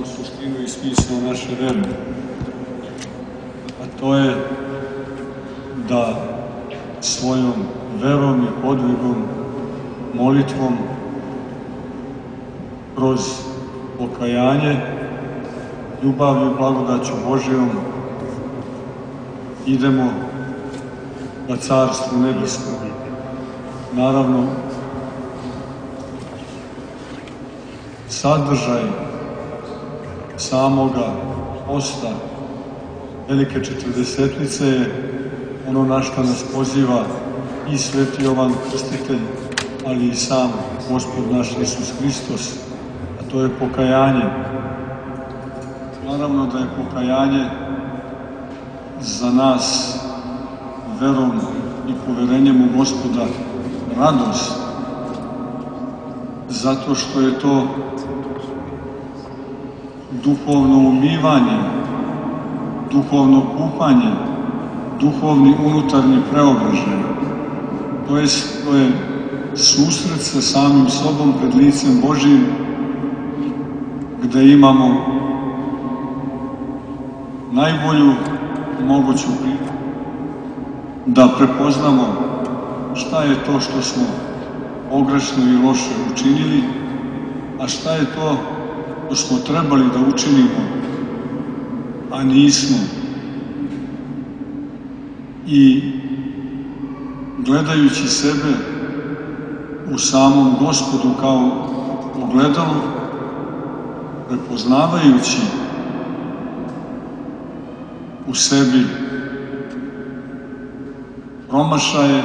samu suštinu i smisao naše vere. A to je da svojom verom i podvigom, molitvom, kroz pokajanje, ljubavlju i blagodaću Božijom idemo ka Carstvu nebeskom. Naravno, sadržaj samoga posta Velike Četrdesetnice je ono na što nas poziva i Sveti Jovan Krstitelj, ali i sam Gospod naš Isus Hristos, a to je pokajanje. Naravno da je pokajanje za nas verom i poverenjem u Gospoda radost, zato što je to duhovno umivanje, duhovno kupanje, duhovni unutarnji preobražaj. To je susret sa samim sobom pred licem Božijim, gde imamo najbolju moguću priliku da prepoznamo šta je to što smo pogrešno i loše učinili, a šta je to što smo trebali da učinimo, a nismo. I gledajući sebe u samom Gospodu kao ogledalo, prepoznavajući u sebi promašaje,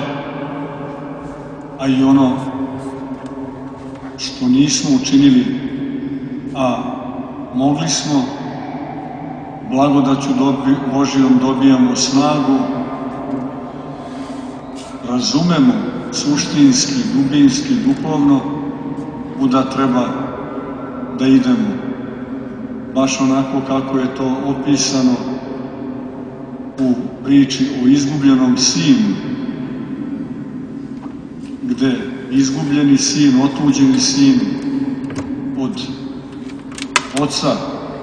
a i ono što nismo učinili, a mogli smo, blagodaću Božijom dobijamo snagu, razumemo suštinski, dubinski, duhovno, kuda treba da idemo. Baš onako kako je to opisano u priči o izgubljenom sinu, gde izgubljeni sin, otuđeni sin od oca,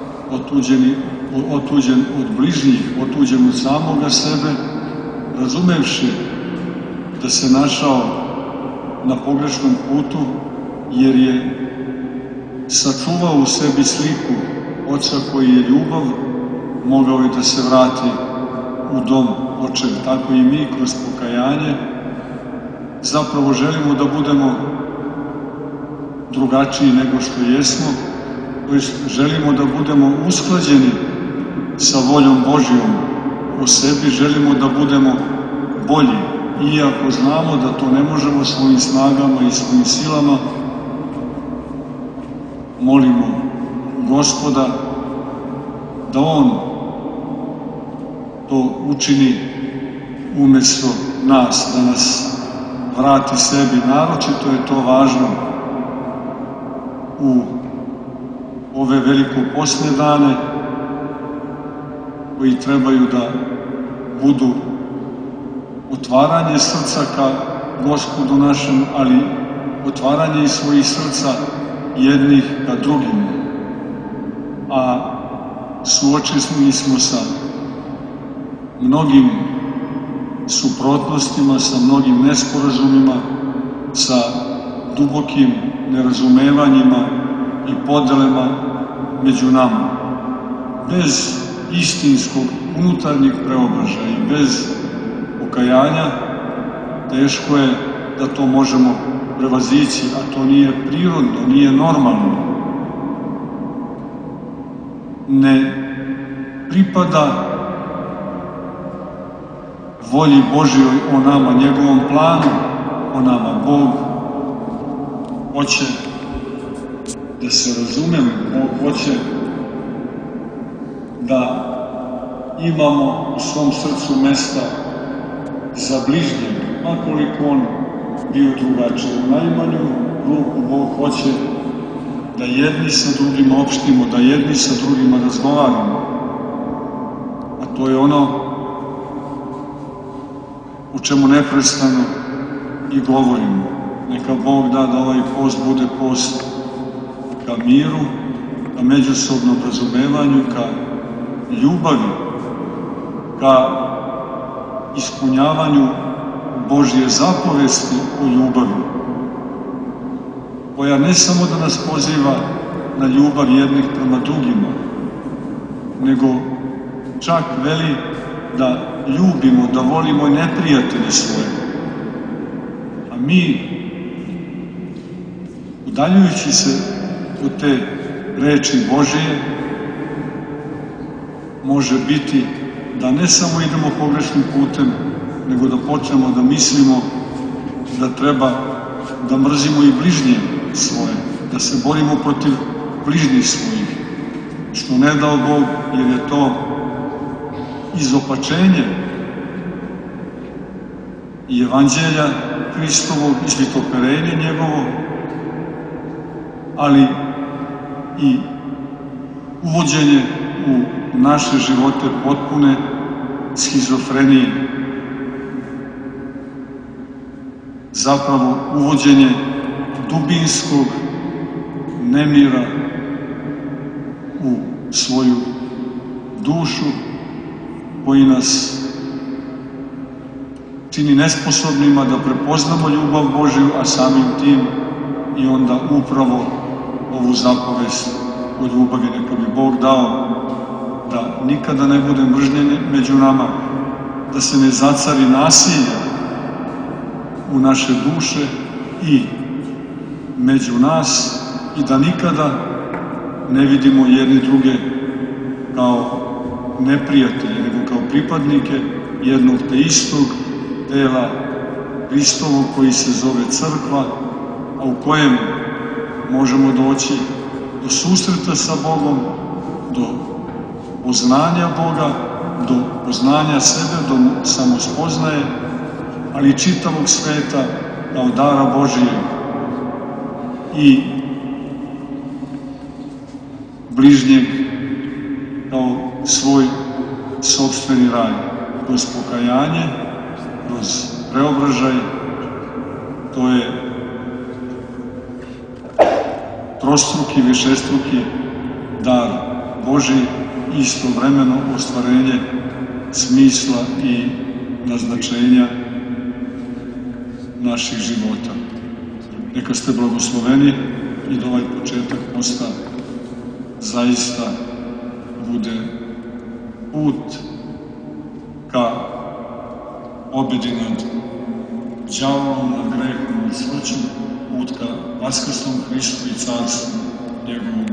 otuđen od bližnjih, otuđen od samoga sebe, razumevši da se našao na pogrešnom putu, jer je sačuvao u sebi sliku oca koji je ljubav, mogao je da se vrati u dom očev. Tako i mi kroz pokajanje zapravo želimo da budemo drugačiji nego što jesmo, želimo da budemo usklađeni sa voljom Božijom o sebi, želimo da budemo bolji, iako znamo da to ne možemo svojim snagama i svojim silama. Molimo Gospoda da On to učini umesto nas, da nas vrati sebi. Naročito je to važno u ove velikoposne dane koji trebaju da budu otvaranje srca ka Gospodu našem, ali otvaranje i svojih srca jednih ka drugim. A suočeni smo sa mnogim suprotnostima, sa mnogim nesporazumima, sa dubokim nerazumevanjima i podelama među nama. Bez istinskog unutarnjeg preobražaja i bez pokajanja teško je da to možemo prevazići, a to nije prirodno, nije normalno. Ne pripada volji Božjoj o nama, njegovom planu o nama. Bog hoće da se razumemo, Bog hoće da imamo u svom srcu mesta za bližnjeg, makoliko on bio drugačiji. U najmanju ruku Bog hoće da jedni sa drugima opštimo, da jedni sa drugima razgovaramo. A to je ono o čemu neprestano i govorimo. Neka Bog da da ovaj post bude post ka miru, ka međusobnom razumevanju, ka ljubavi, ka ispunjavanju Božje zapovesti o ljubavi, koja ne samo da nas poziva na ljubav jednih prema drugima, nego čak veli da ljubimo, da volimo neprijatelje svoje. A mi, udaljujući se od te reči Božije, može biti da ne samo idemo pogrešnim putem, nego da počnemo da mislimo da treba da mrzimo i bližnje svoje, da se borimo protiv bližnjih svojih, što ne dao Bog, jer je to izopačenje i evanđelja Hristovog, izvitoperenje njegovo, ali i uvođenje u naše živote potpune schizofrenije. Zapravo uvođenje dubinskog nemira u svoju dušu, koji nas čini nesposobnima da prepoznamo ljubav Božju, a samim tim i onda upravo ovu zapovest o ljubavi. Neka bi Bog dao da nikada ne bude mržnje među nama, da se ne zacari nasilje u naše duše i među nas i da nikada ne vidimo jedni druge kao neprijatelje, nego kao pripadnike jednog te istog tela Hristovog koji se zove crkva, a u kojem možemo doći do susreta sa Bogom, do poznanja Boga, do poznanja sebe, do samospoznaje, ali i čitavog sveta kao dara Božije i bližnjeg kao svoj sopstveni raj. Kroz pokajanje, kroz preobražaj, to je trostruki, višestruki dar Božji i istovremeno ostvarenje smisla i naznačenja naših života. Neka ste blagosloveni i da ovaj početak posta zaista bude put ka pobedi nad đavolom, nad grehom i smrću, put ka vaskrslom Hristu i carstvu njegovom